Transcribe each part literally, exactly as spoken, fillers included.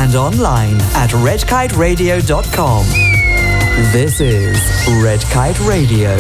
and online at red kite radio dot com. This is Red Kite Radio.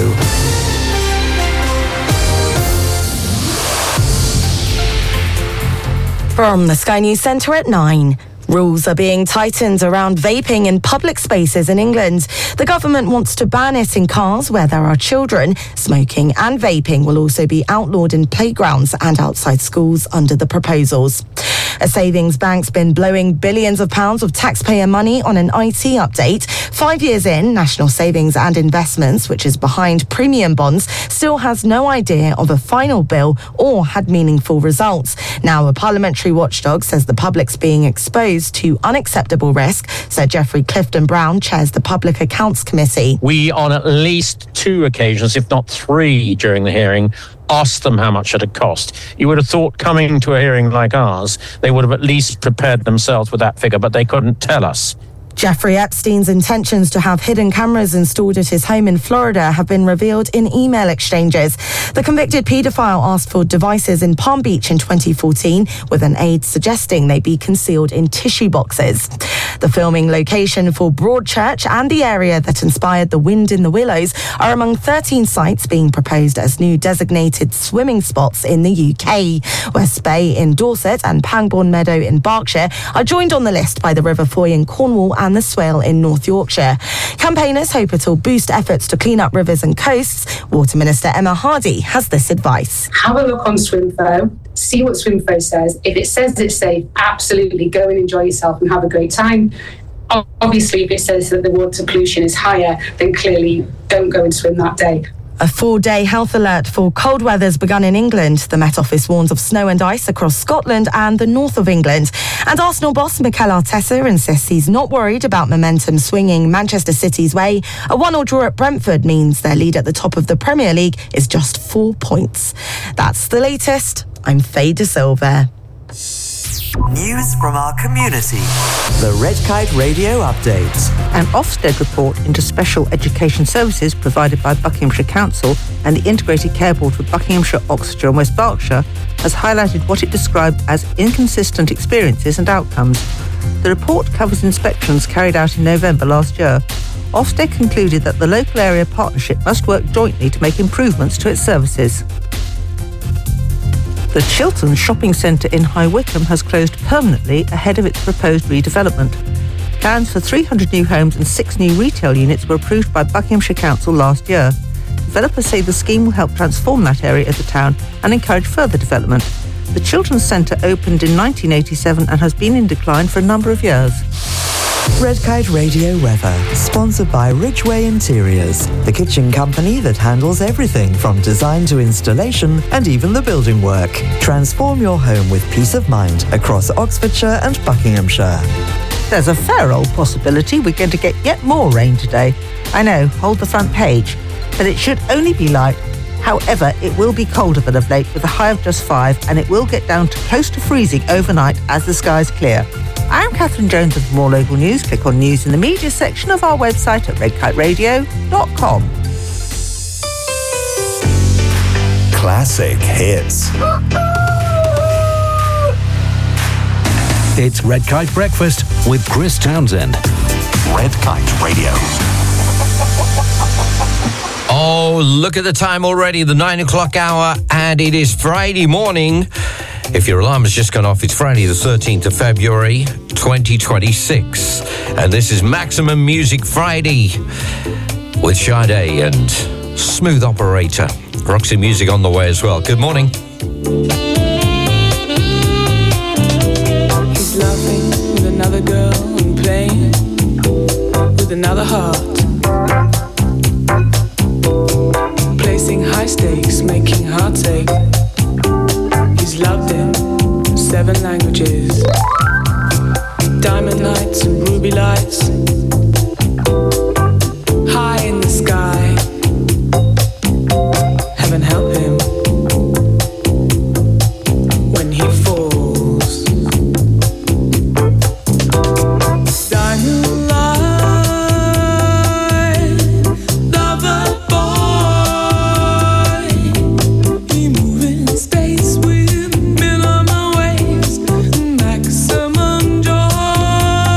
From the Sky News Centre at nine. Rules are being tightened around vaping in public spaces in England. The government wants to ban it in cars where there are children. Smoking and vaping will also be outlawed in playgrounds and outside schools under the proposals. A savings bank's been blowing billions of pounds of taxpayer money on an I T update. Five years in, National Savings and Investments, which is behind premium bonds, still has no idea of a final bill or had meaningful results. Now, a parliamentary watchdog says the public's being exposed to unacceptable risk. Sir Geoffrey Clifton-Brown chairs the Public Accounts Committee. We, on at least two occasions, if not three, during the hearing, asked them how much it had cost. You would have thought coming to a hearing like ours, they would have at least prepared themselves with that figure, but they couldn't tell us. Jeffrey Epstein's intentions to have hidden cameras installed at his home in Florida have been revealed in email exchanges. The convicted paedophile asked for devices in Palm Beach in twenty fourteen, with an aide suggesting they be concealed in tissue boxes. The filming location for Broadchurch and the area that inspired The Wind in the Willows are among thirteen sites being proposed as new designated swimming spots in the U K. West Bay in Dorset and Pangbourne Meadow in Berkshire are joined on the list by the River Foy in Cornwall and the Swale in North Yorkshire. Campaigners hope it will boost efforts to clean up rivers and coasts. Water Minister Emma Hardy has this advice. Have a look on SwimFo, see what SwimFo says. If it says it's safe, absolutely go and enjoy yourself and have a great time. Obviously, if it says that the water pollution is higher, then clearly don't go and swim that day. A four-day health alert for cold weather's begun in England. The Met Office warns of snow and ice across Scotland and the north of England. And Arsenal boss Mikel Arteta insists he's not worried about momentum swinging Manchester City's way. A one-all draw at Brentford means their lead at the top of the Premier League is just four points. That's the latest. I'm Faye De Silva. News from our community. The Red Kite Radio Update. An Ofsted report into special education services provided by Buckinghamshire Council and the Integrated Care Board for Buckinghamshire, Oxfordshire and West Berkshire has highlighted what it described as inconsistent experiences and outcomes. The report covers inspections carried out in November last year. Ofsted concluded that the local area partnership must work jointly to make improvements to its services. The Chiltern Shopping Centre in High Wycombe has closed permanently ahead of its proposed redevelopment. Plans for three hundred new homes and six new retail units were approved by Buckinghamshire Council last year. Developers say the scheme will help transform that area of the town and encourage further development. The Children's Centre opened in nineteen eighty-seven and has been in decline for a number of years. Red Kite Radio weather, sponsored by Ridgeway Interiors, the kitchen company that handles everything from design to installation and even the building work. Transform your home with peace of mind across Oxfordshire and Buckinghamshire. There's a fair old possibility we're going to get yet more rain today. I know, hold the front page, but it should only be light. However, it will be colder than of late with a high of just five, and it will get down to close to freezing overnight as the skies clear. I'm Catherine Jones of More Local News. Click on News in the Media section of our website at red kite radio dot com. Classic hits. It's Red Kite Breakfast with Chris Townsend. Red Kite Radio. Oh, look at the time already, the nine o'clock hour, and it is Friday morning. If your alarm has just gone off, it's Friday the thirteenth of February, twenty twenty-six. And this is Maximum Music Friday with Sade and Smooth Operator. Roxy Music on the way as well. Good morning. He's laughing with another girl and playing with another heart. Placing high stakes, making hearts ache. He's loved in seven languages. Diamond nights and ruby lights. High in the sky. Heaven help him when he falls. Diamond light, lover boy. We move in space with minimal waves, maximum joy.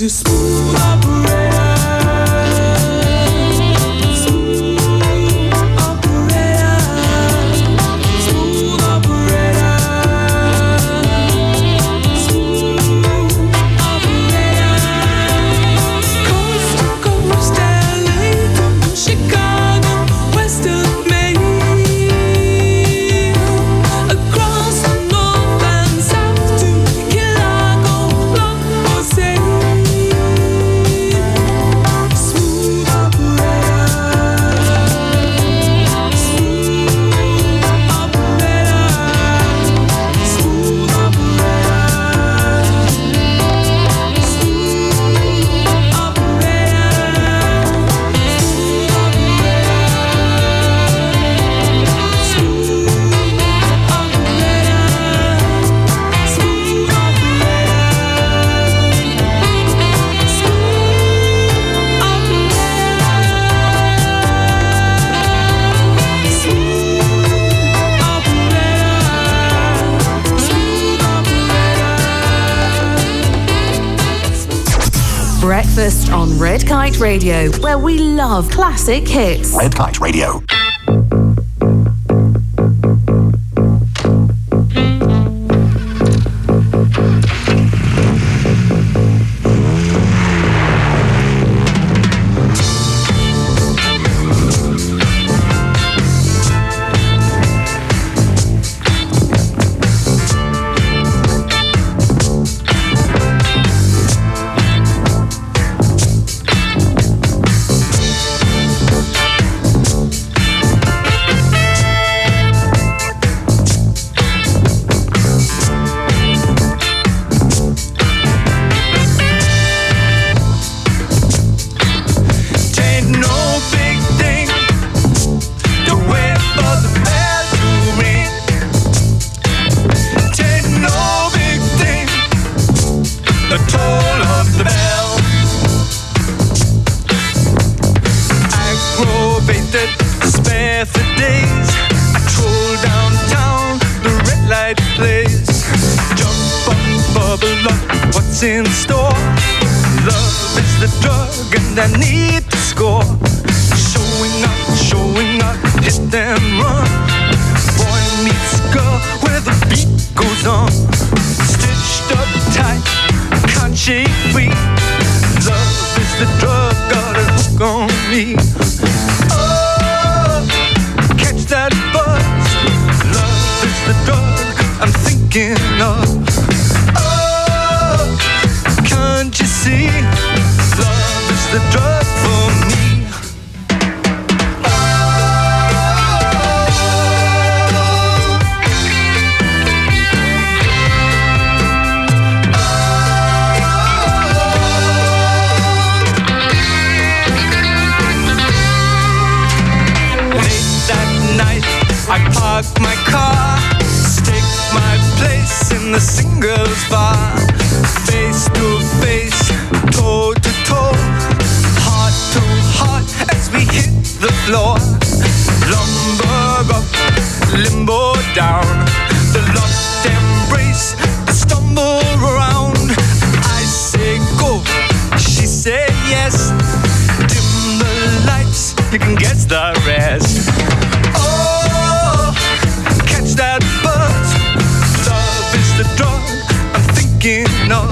She's a smooth operator. Breakfast on Red Kite Radio, where we love classic hits. Red Kite Radio. In store, love is the drug, and I need to score. Showing up, showing up, hit and run. Boy meets girl where the beat goes on. Stitched up tight, can't shake free. Love is the drug, got a hook on me. Oh, catch that buzz. Love is the drug I'm thinking of. Can't you see? Love is the drug for me. Late that night, I park my car, stake my place in the singles bar. Face to face, toe to toe, heart to heart as we hit the floor. Lumber up, limbo down, the lost embrace, the stumble around. I say go, she say yes. Dim the lights, you can guess the rest. Oh, catch that buzz. Love is the drug I'm thinking of.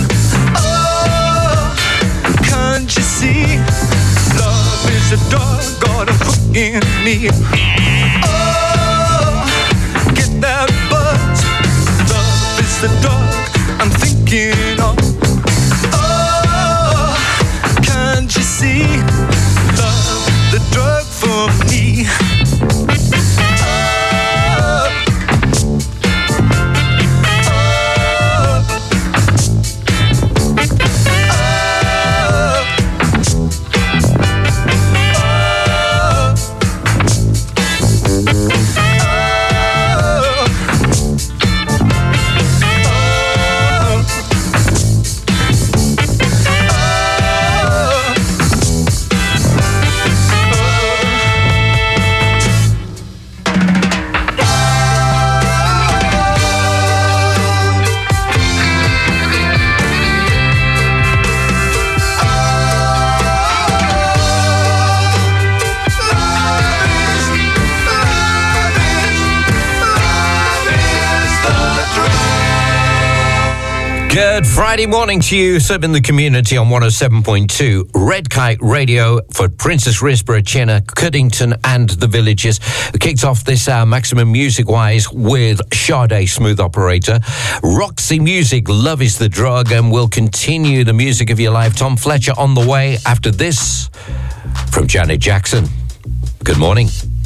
Oh, can't you see? Love is a dog, got a hook in me. Oh, get that buzz. Love is the dog I'm thinking of. Oh, can't you see? Love, the drug for me. Oh, Good Friday morning to you, serving the community on one oh seven point two Red Kite Radio for Princess Risborough, Chinner, Cuddington and the villages. We kicked off this hour, Maximum Music-wise, with Sade, Smooth Operator. Roxy Music, Love is the Drug, and we'll continue the music of your life. Tom Fletcher on the way after this from Janet Jackson. Good morning.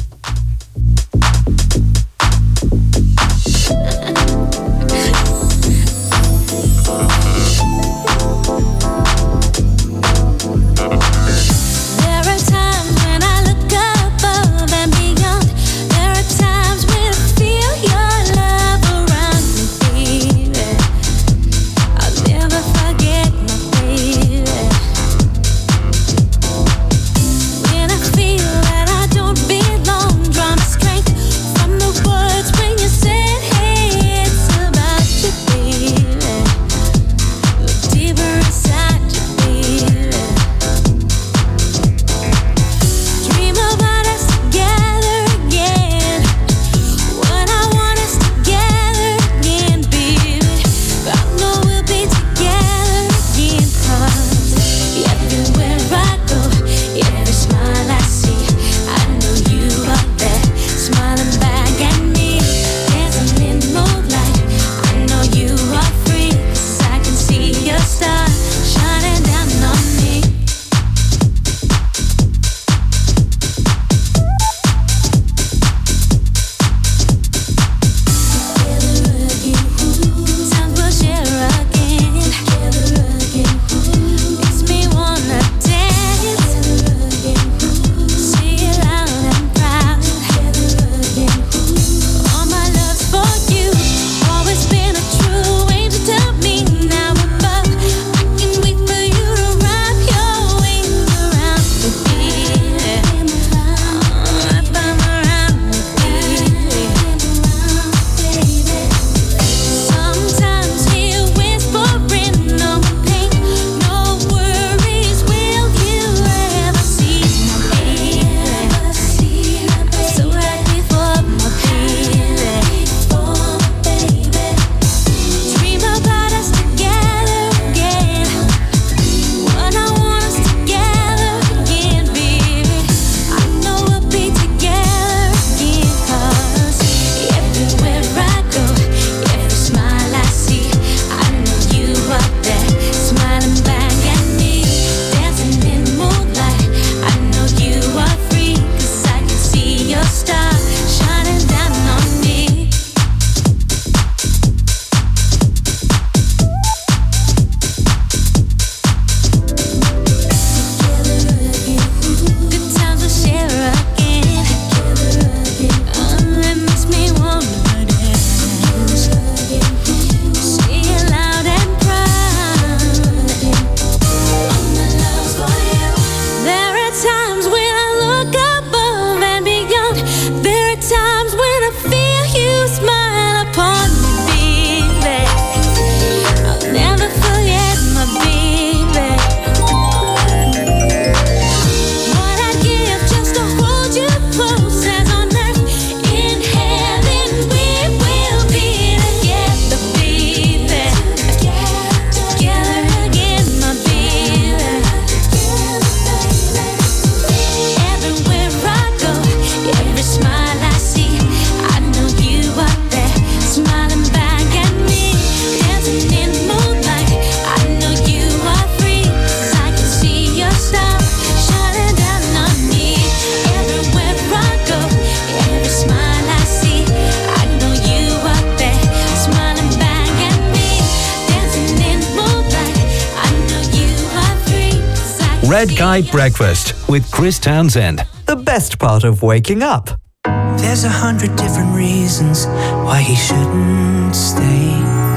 Red Kite Breakfast with Chris Townsend. The best part of waking up. There's a hundred different reasons why he shouldn't stay.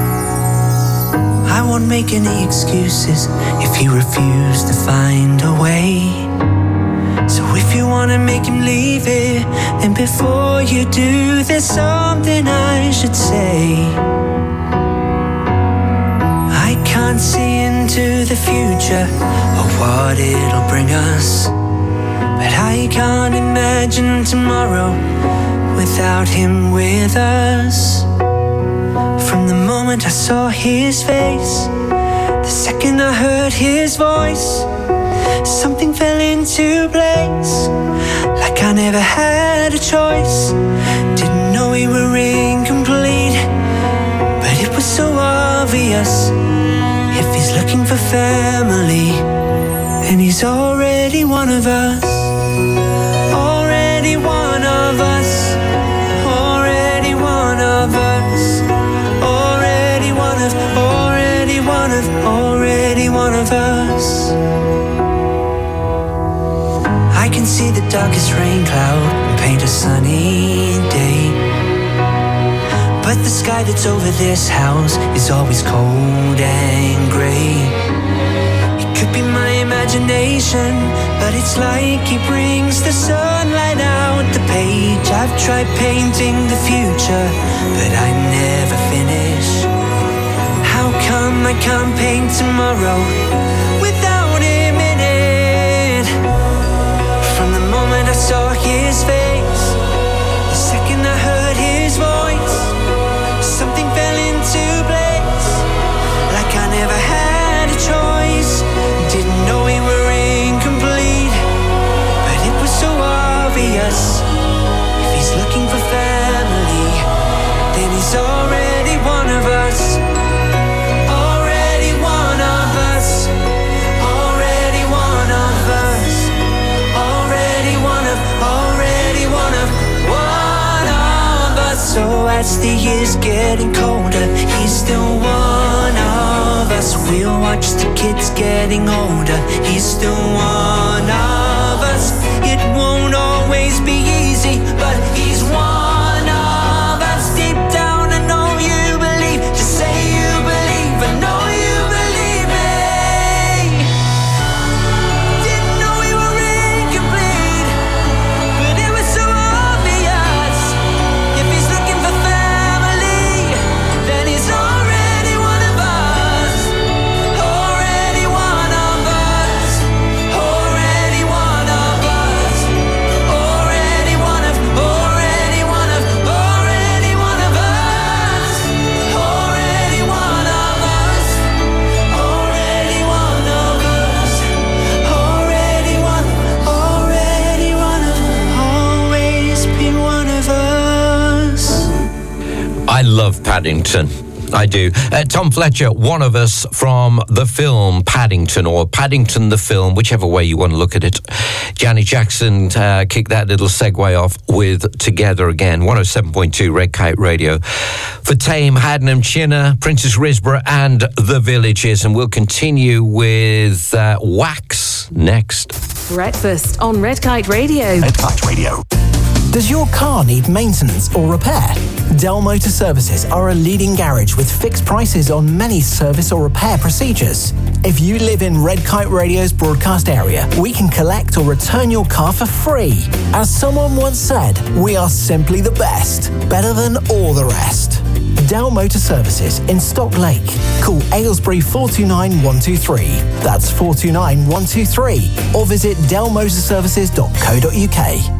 I won't make any excuses if he refused to find a way. So if you wanna make him leave it, then before you do, there's something I should say. I can't see into the future or what it'll bring us, but I can't imagine tomorrow without him with us. From the moment I saw his face, second I heard his voice, something fell into place, like I never had a choice. Didn't know we were incomplete, but it was so obvious. If he's looking for family, then he's already one of us. Already one of us. Already one of us. Already one of, already one of, already one of us. I can see the darkest rain cloud and paint a sunny day, but the sky that's over this house is always cold and grey. It could be my imagination, but it's like he brings the sunlight out the page. I've tried painting the future, but I never finish. How come I can't paint tomorrow without him in it? From the moment I saw his face, the second I heard his voice, something fell into place, like I never had a choice. Didn't know we were incomplete, but it was so obvious. If he's looking for family, then he's already one of us. Already one of us. Already one of us. Already one of, already one of, one of us. So as the years getting colder, he's still one of us. We'll watch the kids getting older, he's still one of us. It won't always be easy, but he's one of us. Deep down I know you believe, just say you believe, I know you believe me. Didn't know we were incomplete, but it was so obvious. If he's looking for family, then he's already one of us. Already one of us. Already one of us. Already one of, already one of, already one of us. Already one of us. Already one of us. Already one, already one of, always be one of us. I love Paddington. I do. Uh, Tom Fletcher, one of us from the film Paddington, or Paddington the film, whichever way you want to look at it. Janet Jackson uh, kicked that little segue off with Together Again, one oh seven point two Red Kite Radio. For Tame, Hadnam, Chinna, Princess Risborough and The Villages. And we'll continue with uh, Wax next. Breakfast on Red Kite Radio. Red Kite Radio. Does your car need maintenance or repair? Dell Motor Services are a leading garage with fixed prices on many service or repair procedures. If you live in Red Kite Radio's broadcast area, we can collect or return your car for free. As someone once said, we are simply the best, better than all the rest. Dell Motor Services in Stock Lake. Call Aylesbury four two nine one two three. That's four two nine one two three. Or visit dell motor services dot co dot uk.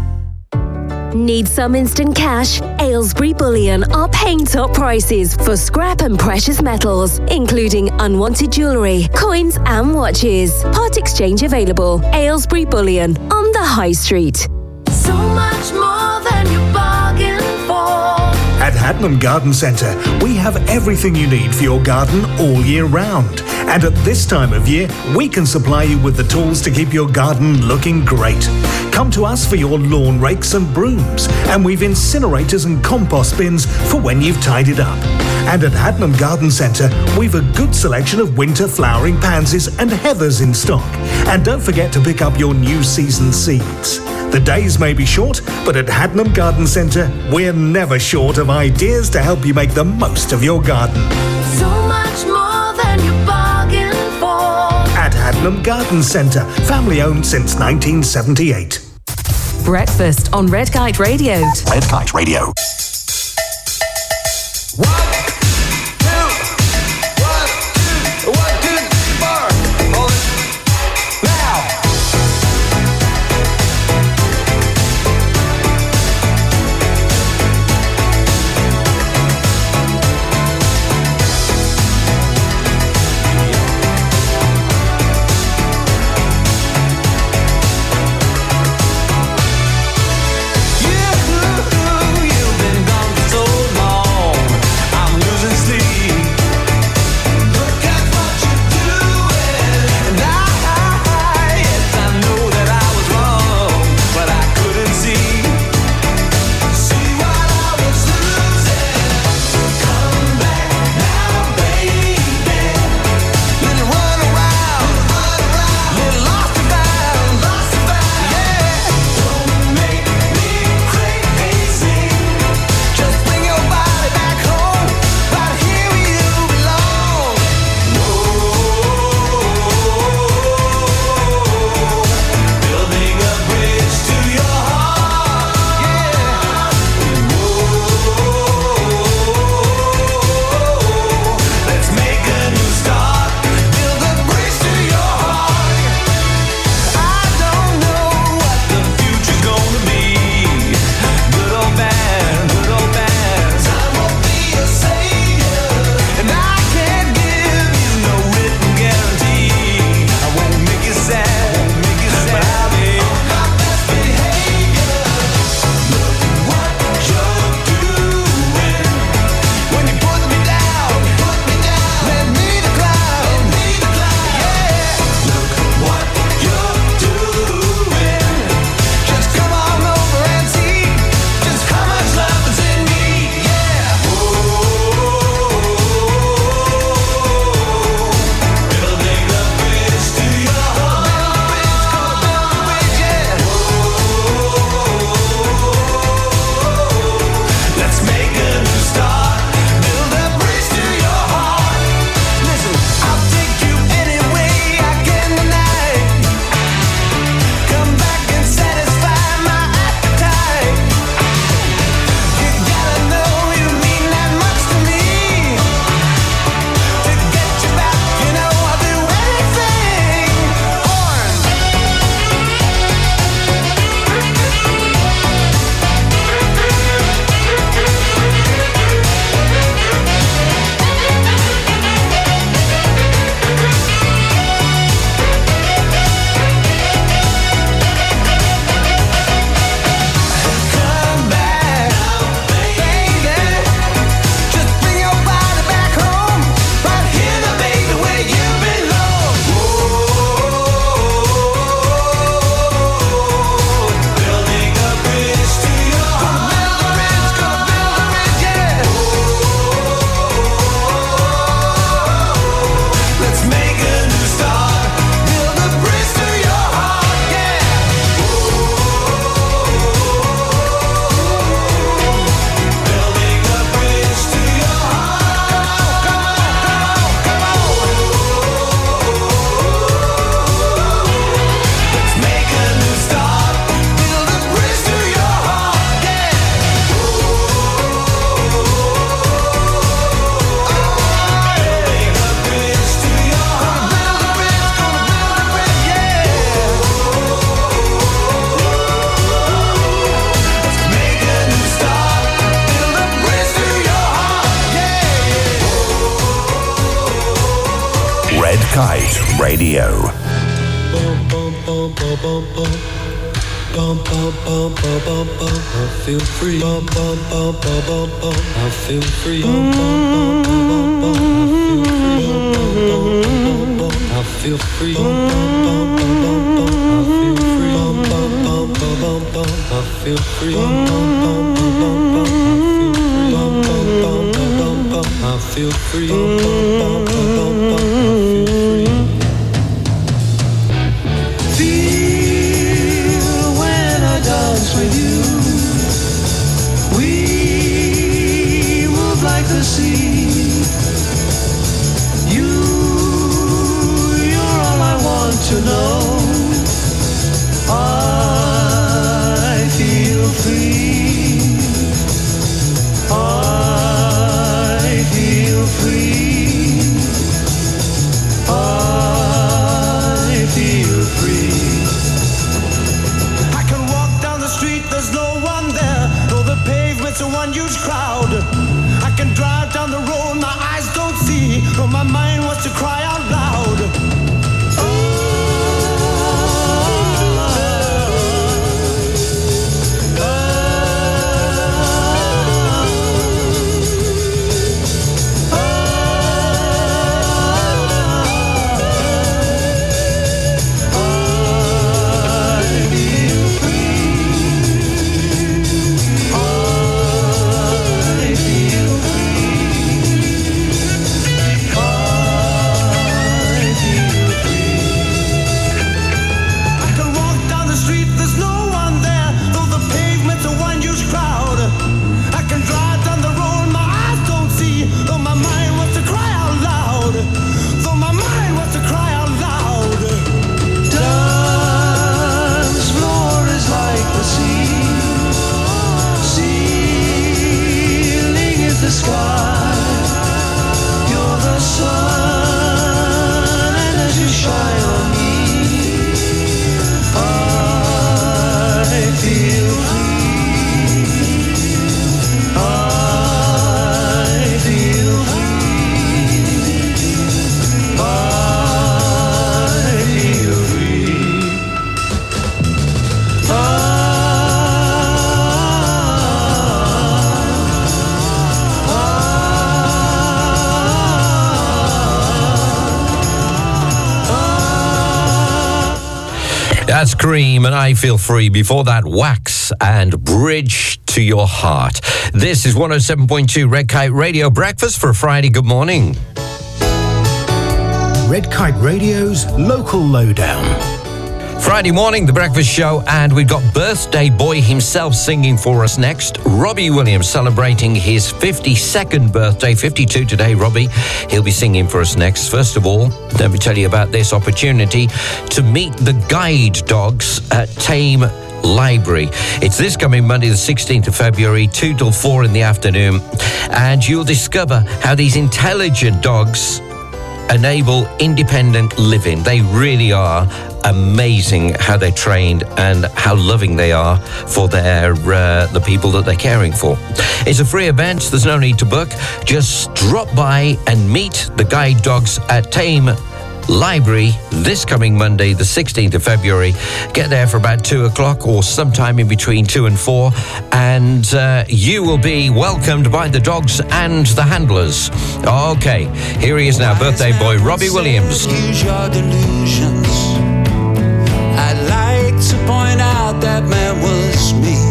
Need some instant cash? Aylesbury Bullion are paying top prices for scrap and precious metals, including unwanted jewellery, coins and watches. Part exchange available. Aylesbury Bullion on the High Street. So much more than you bargained for. At Hadnam Garden Centre, we have everything you need for your garden all year round. And at this time of year, we can supply you with the tools to keep your garden looking great. Come to us for your lawn rakes and brooms, and we've incinerators and compost bins for when you've tidied up. And at Hadnam Garden Centre, we've a good selection of winter flowering pansies and heathers in stock. And don't forget to pick up your new season seeds. The days may be short, but at Hadnam Garden Centre, we're never short of ideas to help you make the most of your garden. So much more than you bargained for. At Hadnam Garden Centre, family owned since nineteen seventy-eight. Breakfast on Red Kite Radio. Red Kite Radio. Kite Radio. I feel free. I feel free. I feel free. I feel free. I feel free. Feel when I dance with you. We move like the sea. You, you're all I want to know. I feel free. I feel free. I feel free. I can walk down the street, there's no one there. Though the pavement's a one huge crowd. I can drive down the road, my eyes don't see. Though my mind wants to cry out loud. That's Cream and I Feel Free. Before that, Wax and Bridge to Your Heart. This is one oh seven point two Red Kite Radio Breakfast for a Friday. Good morning. Red Kite Radio's Local Lowdown. Friday morning, the breakfast show, and we've got birthday boy himself singing for us next. Robbie Williams celebrating his fifty-second birthday, fifty-two today, Robbie. He'll be singing for us next. First of all, let me tell you about this opportunity to meet the guide dogs at Tame Library. It's this coming Monday, the sixteenth of February, two till four in the afternoon, and you'll discover how these intelligent dogs enable independent living. They really are amazing how they're trained and how loving they are for their uh, the people that they're caring for. It's a free event. There's no need to book. Just drop by and meet the guide dogs at Tame Library this coming Monday, the sixteenth of February. Get there for about two o'clock or sometime in between two and four, and uh, you will be welcomed by the dogs and the handlers. Okay, here he is now, birthday boy Robbie Williams. Use your delusions. I'd like to point out that man was me.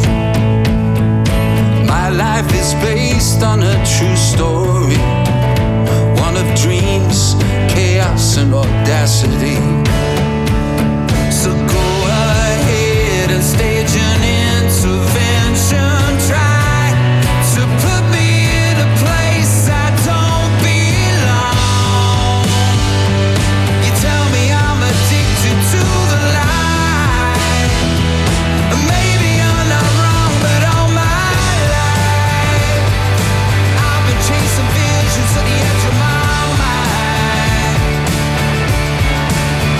My life is based on a true story, one of dreams, chaos and audacity. So go ahead and stage an intervention. Try to put me in a place I don't belong. You tell me I'm addicted to the lie. Maybe I'm not wrong, but all my life I've been chasing visions at the edge of my mind.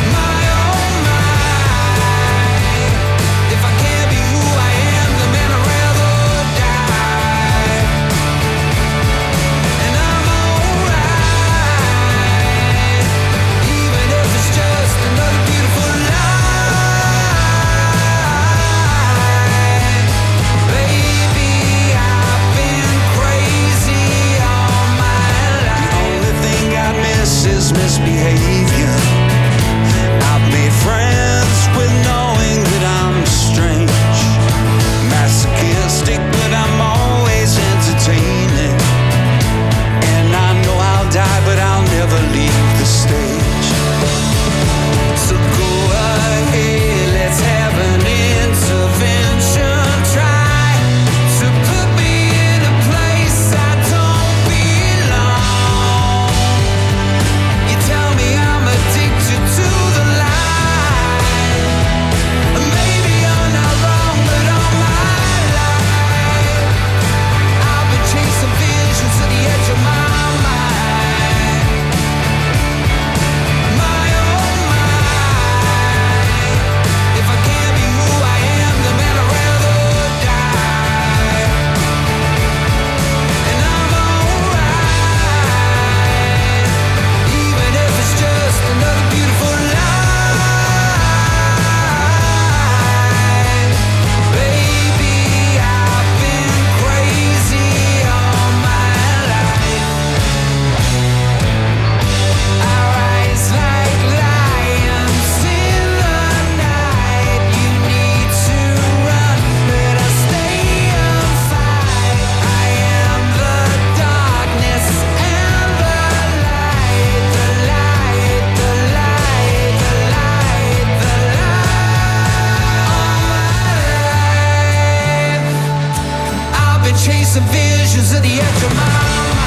some visions at the edge of my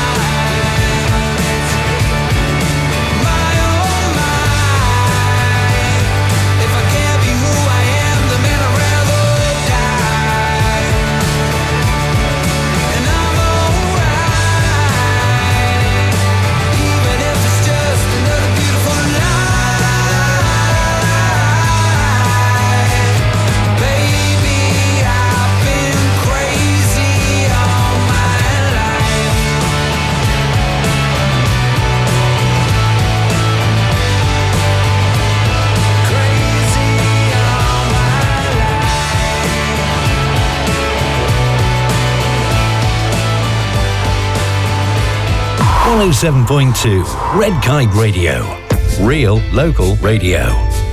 one oh seven point two Red Kite Radio. Real local radio.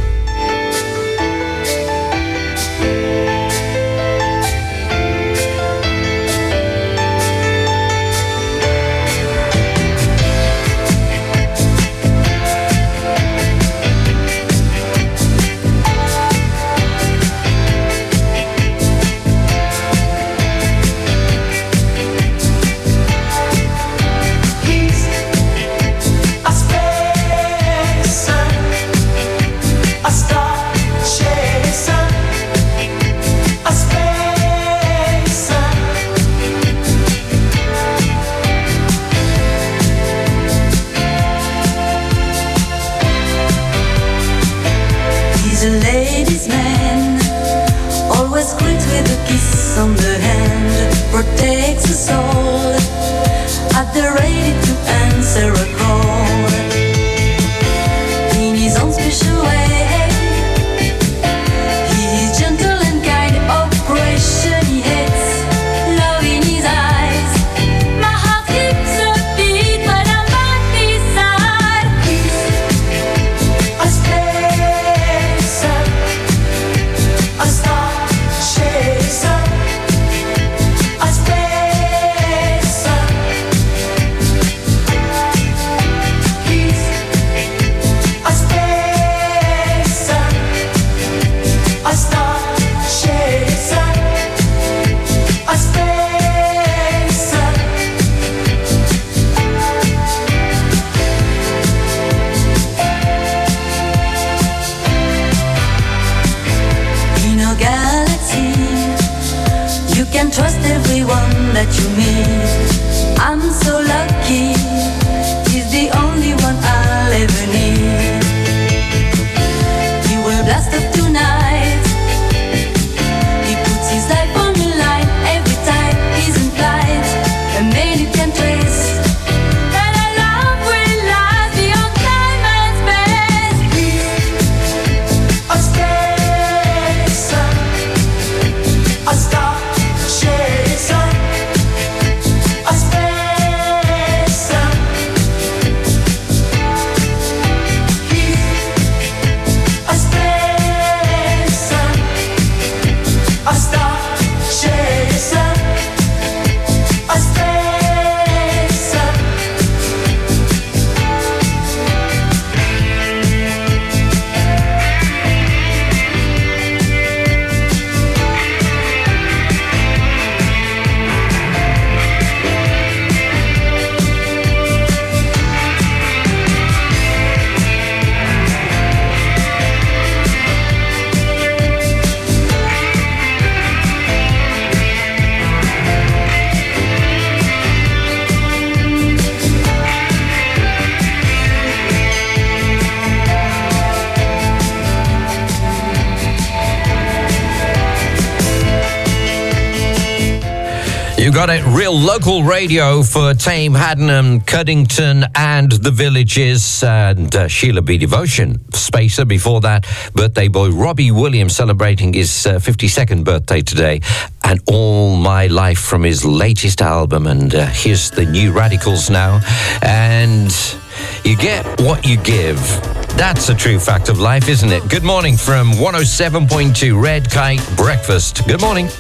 You got it, real local radio for Tame, Haddenham, Cuddington and the villages, and uh, Sheila B. Devotion, Spacer before that, birthday boy Robbie Williams celebrating his uh, fifty-second birthday today, and All My Life from his latest album. And uh, here's the New Radicals now, and you get what you give. That's a true fact of life, isn't it? Good morning from one oh seven point two Red Kite Breakfast. Good morning.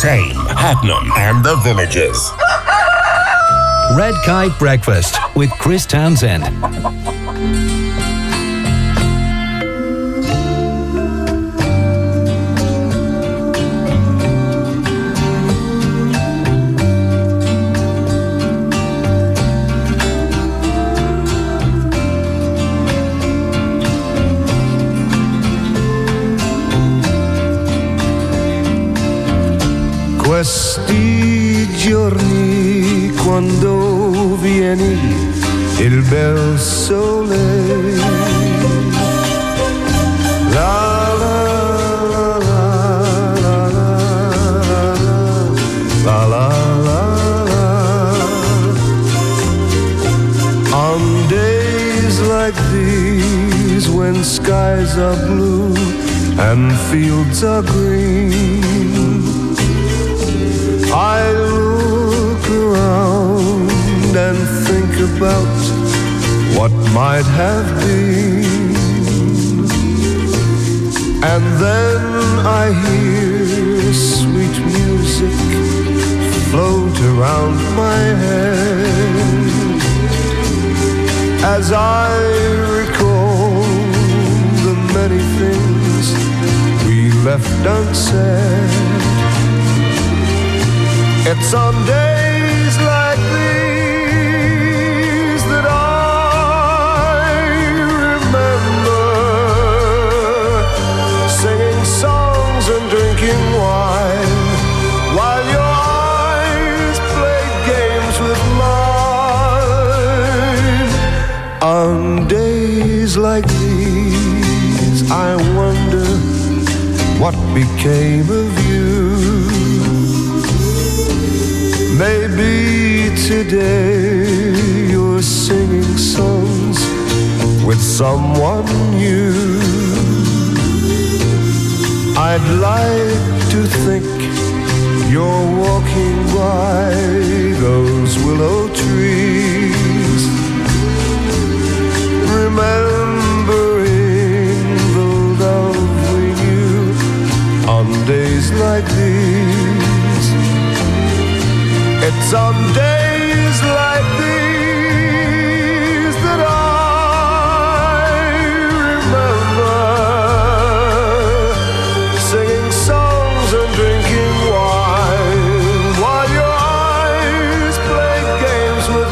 Tame, Hadnam, and the Villages. Red Kite Breakfast with Chris Townsend. Questi giorni quando vieni il bel sole, la la la la la la la la. On days like these when skies are blue and fields are green, I look around and think about what might have been, and then I hear sweet music float around my head as I recall the many things we left unsaid. It's on days like these that I remember singing songs and drinking wine while your eyes played games with mine. On days like these I wonder what became of you. Maybe today you're singing songs with someone new. I'd like to think you're walking by those willow trees, remembering the love we knew on days like these. It's on days like these that I remember singing songs and drinking wine while your eyes played games with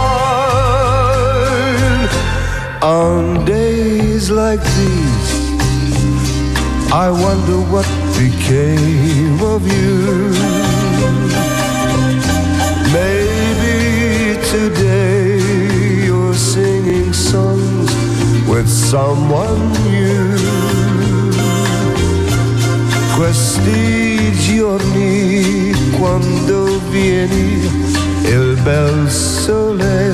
mine. On days like these I wonder what became of you. Maybe today you're singing songs with someone new. Questi giorni quando vieni il bel sole,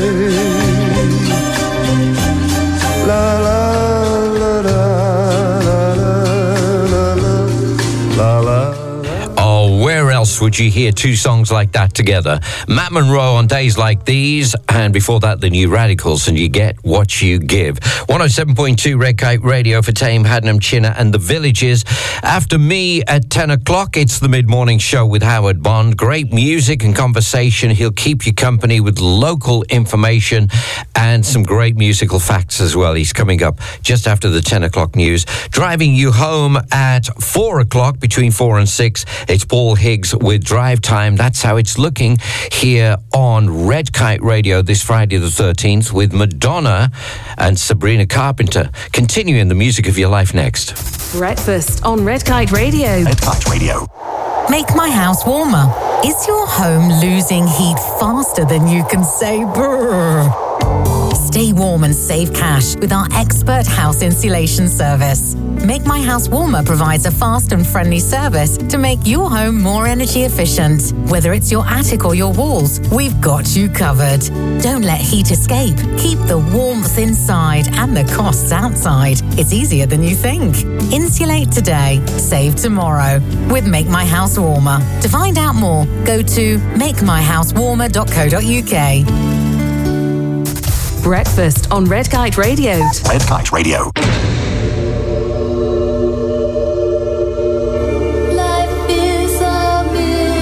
la la la la la la la la. Oh, where else would you hear two songs like that together? Matt Monro on Days Like These, and before that, the New Radicals, and You Get What You Give. one oh seven point two Red Kite Radio for Tame, Hadnam, Chinna and the Villages. After me at ten o'clock, it's the mid-morning show with Howard Bond. Great music and conversation. He'll keep you company with local information and some great musical facts as well. He's coming up just after the ten o'clock news. Driving you home at four o'clock, between four and six, it's Paul Higgs with Drive Time. That's how it's looking here on Red Kite Radio this Friday the thirteenth with Madonna and Sabrina Carpenter. Continuing the music of your life next. Breakfast on Red Kite Radio. Red Kite Radio. Make my house warmer. Is your home losing heat faster than you can say brrr? Stay warm and save cash with our expert house insulation service. Make My House Warmer provides a fast and friendly service to make your home more energy efficient. Whether it's your attic or your walls, we've got you covered. Don't let heat escape. Keep the warmth inside and the costs outside. It's easier than you think. Insulate today, save tomorrow with Make My House Warmer. To find out more, go to make my house warmer dot co dot uk. Breakfast on Red Kite Radio. Red Kite Radio. Life is a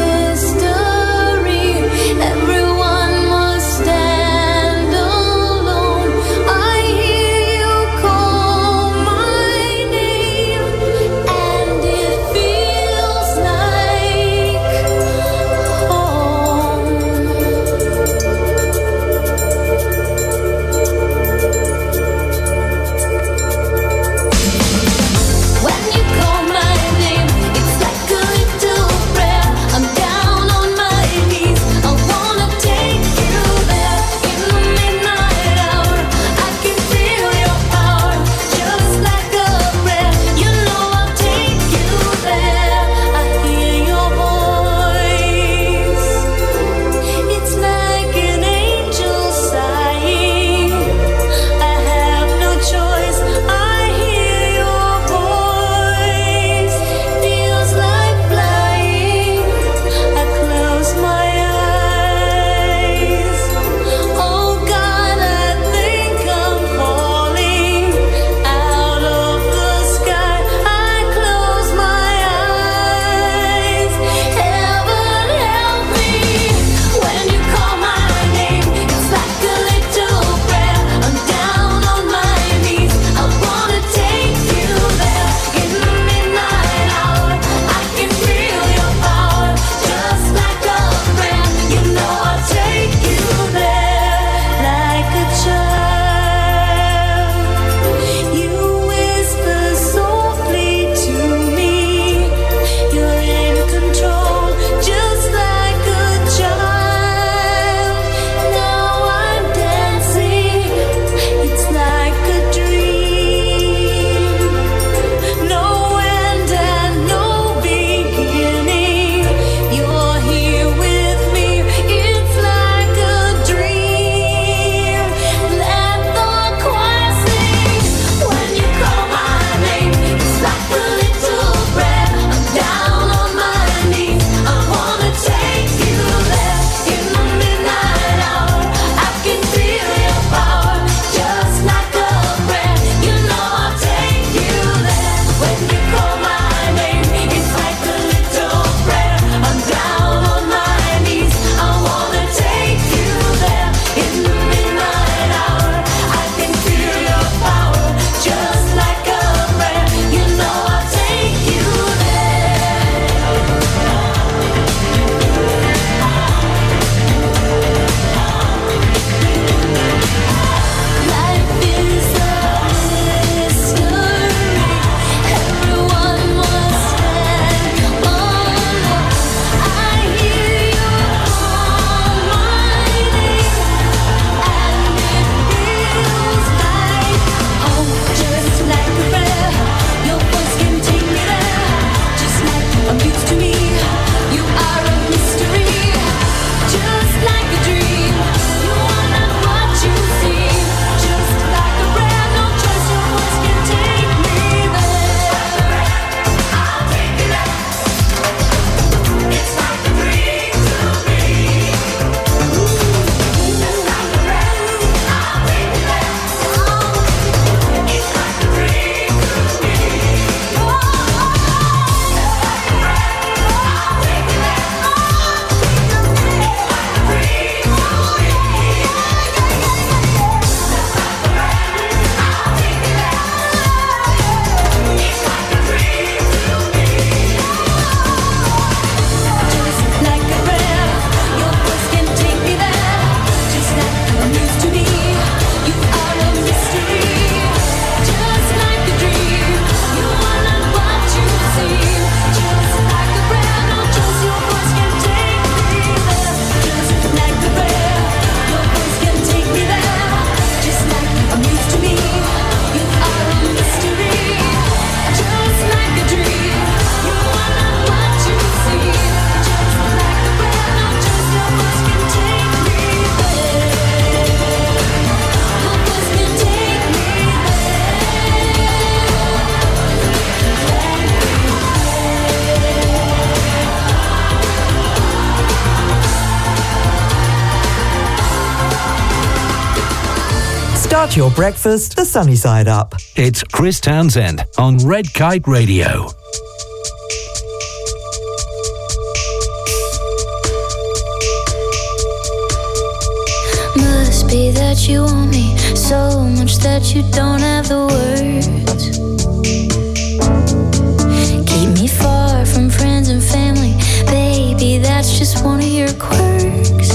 Start your breakfast the sunny side up. It's Chris Townsend on Red Kite Radio. Must be that you want me so much that you don't have the words. Keep me far from friends and family, baby, that's just one of your quirks.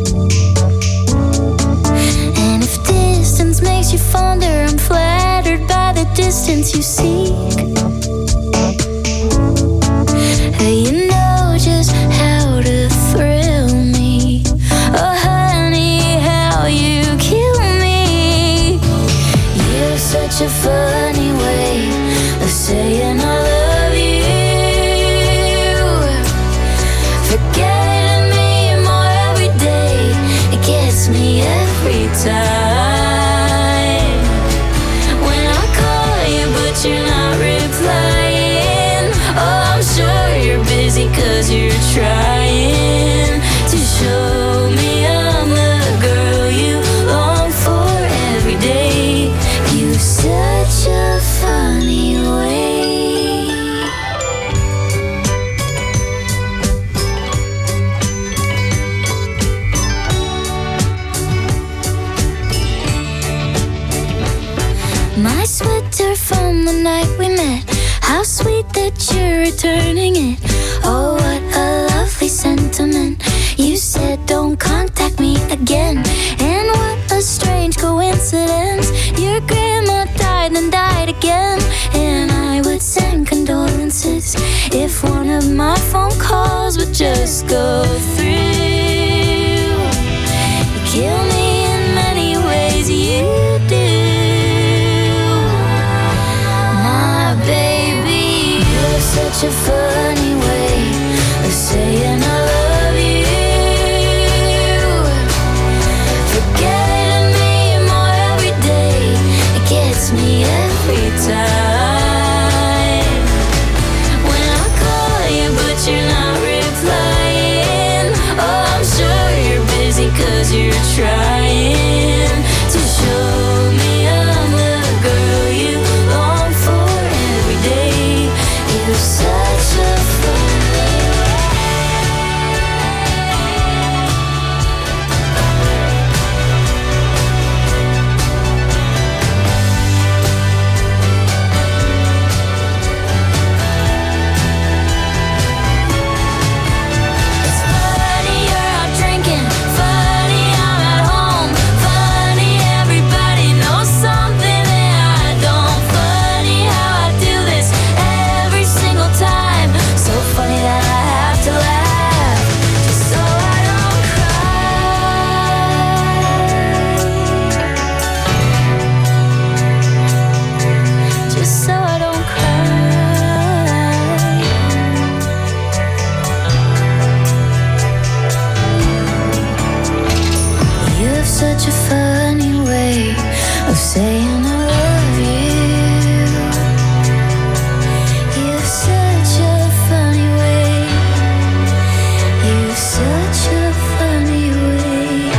And if distance makes you fonder, I'm flattered by the distance you seek. Hey, you know just how to thrill me. Oh, honey, how you kill me. You have such a funny way of saying I love you. Forgetting me more every day. It gets me every time. When I call you but you're not replying. Oh, I'm sure you're busy cause you're trying to show me I'm the girl you long for every day. You've such a funny way. My sweater from the night we met, how sweet that you're returning it. Oh, what a lovely sentiment. You said don't contact me again. And what a strange coincidence. Your grandma died and died again. And I would send condolences if one of my phone calls would just go through. You kill me in many ways, you do. Baby, you have such a funny way of saying I love you. Forgetting me more every day. It gets me every time. When I call you but you're not replying. Oh, I'm sure you're busy cause you're trying to show me I'm the girl you long for. You're such a funny It's funny you're out drinking, funny I'm at home, funny everybody knows something that I don't, funny how I do this every single time, so funny that I have to laugh just so I don't cry, just so I don't cry. You have such a funny way of saying I love you. You've such a funny way. You've such a funny way.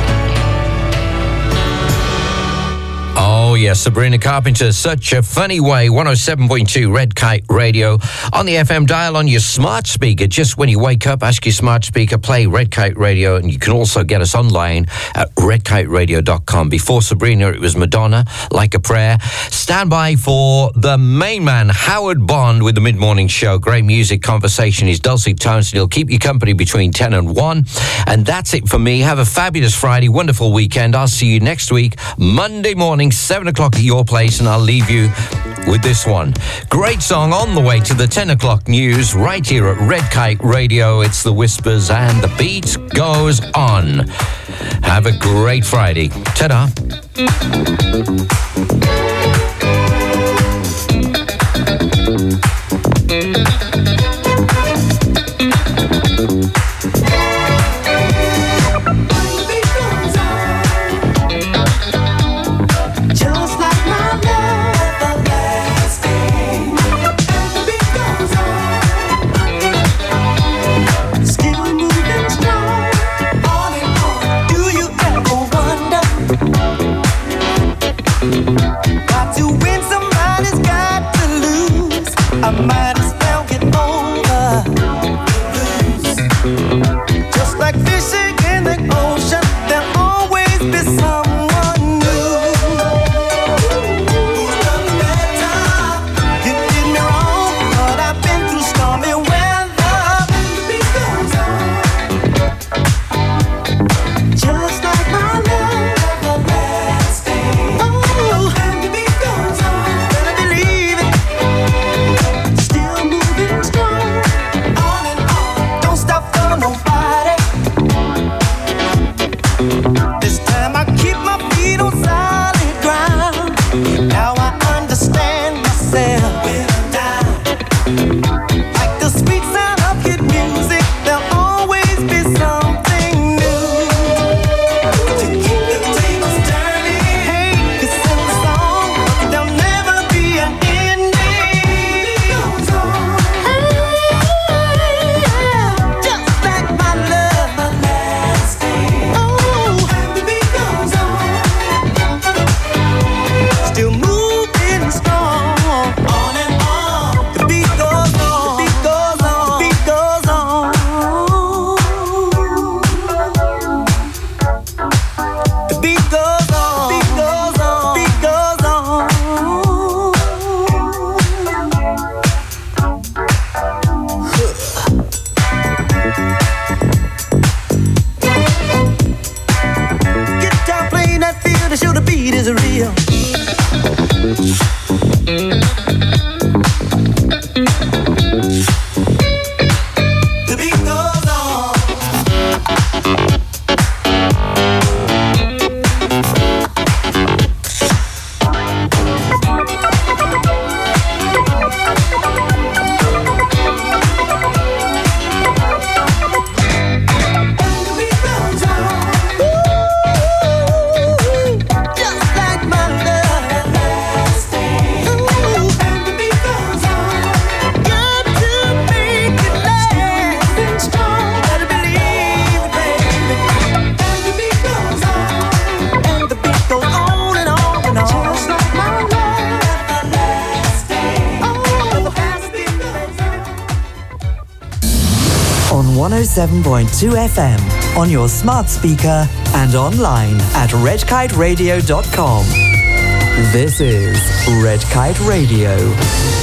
Oh, yes, Sabrina Carpenter, Such a Funny Way, one oh seven point two Red Kite Radio. On the F M dial on your smart speaker, just when you wake up, ask your smart speaker, play Red Kite Radio, and you can also get us online at red kite radio dot com. Before Sabrina, it was Madonna, Like a Prayer. Stand by for the main man, Howard Bond, with the mid-morning show. Great music, conversation. His dulcet tones, and he'll keep you company between ten and one. And that's it for me. Have a fabulous Friday, wonderful weekend. I'll see you next week, Monday morning, seven o'clock at your place, and I'll leave you with this one. Great song on the way to the ten o'clock news right here at Red Kite Radio. It's The Whispers, and the beat goes on. Have a great Friday. Ta-da. Got to win, somebody's got to lose. I might as well get over the blues. Just like fishing in the ocean, there'll always be someone new. Who's done better? You did me wrong, but I've been through stormy weather. The beat goes on, just like my love. Oh, and the beat goes on. Better believe it. Still moving strong, on and on. Don't stop for nobody. This time I keep my feet on solid ground. Now I understand myself when I'm down. Like the sweet sound of good music, there'll always be something new to keep the tables turning. Hey, it's in the song, there'll never be an ending. Goes on. Just like my love, my last day. Oh, and the beat goes on. Still moving strong, on and on. The beat goes on, the beat goes on, the beat goes on. The beat goes on, the beat goes on, the beat goes on. Guitar playing that feel to show the beat is real. The beat goes on. The beat goes on. Ooh, just like my love. Ooh, and the beat goes on. Got to make it last strong. Better believe it, baby. And the beat goes on. And the beat goes on and on and on. Just like my love. Oh, the past beat goes on. On one oh seven point two F M, on your smart speaker, and online at red kite radio dot com. This is Red Kite Radio.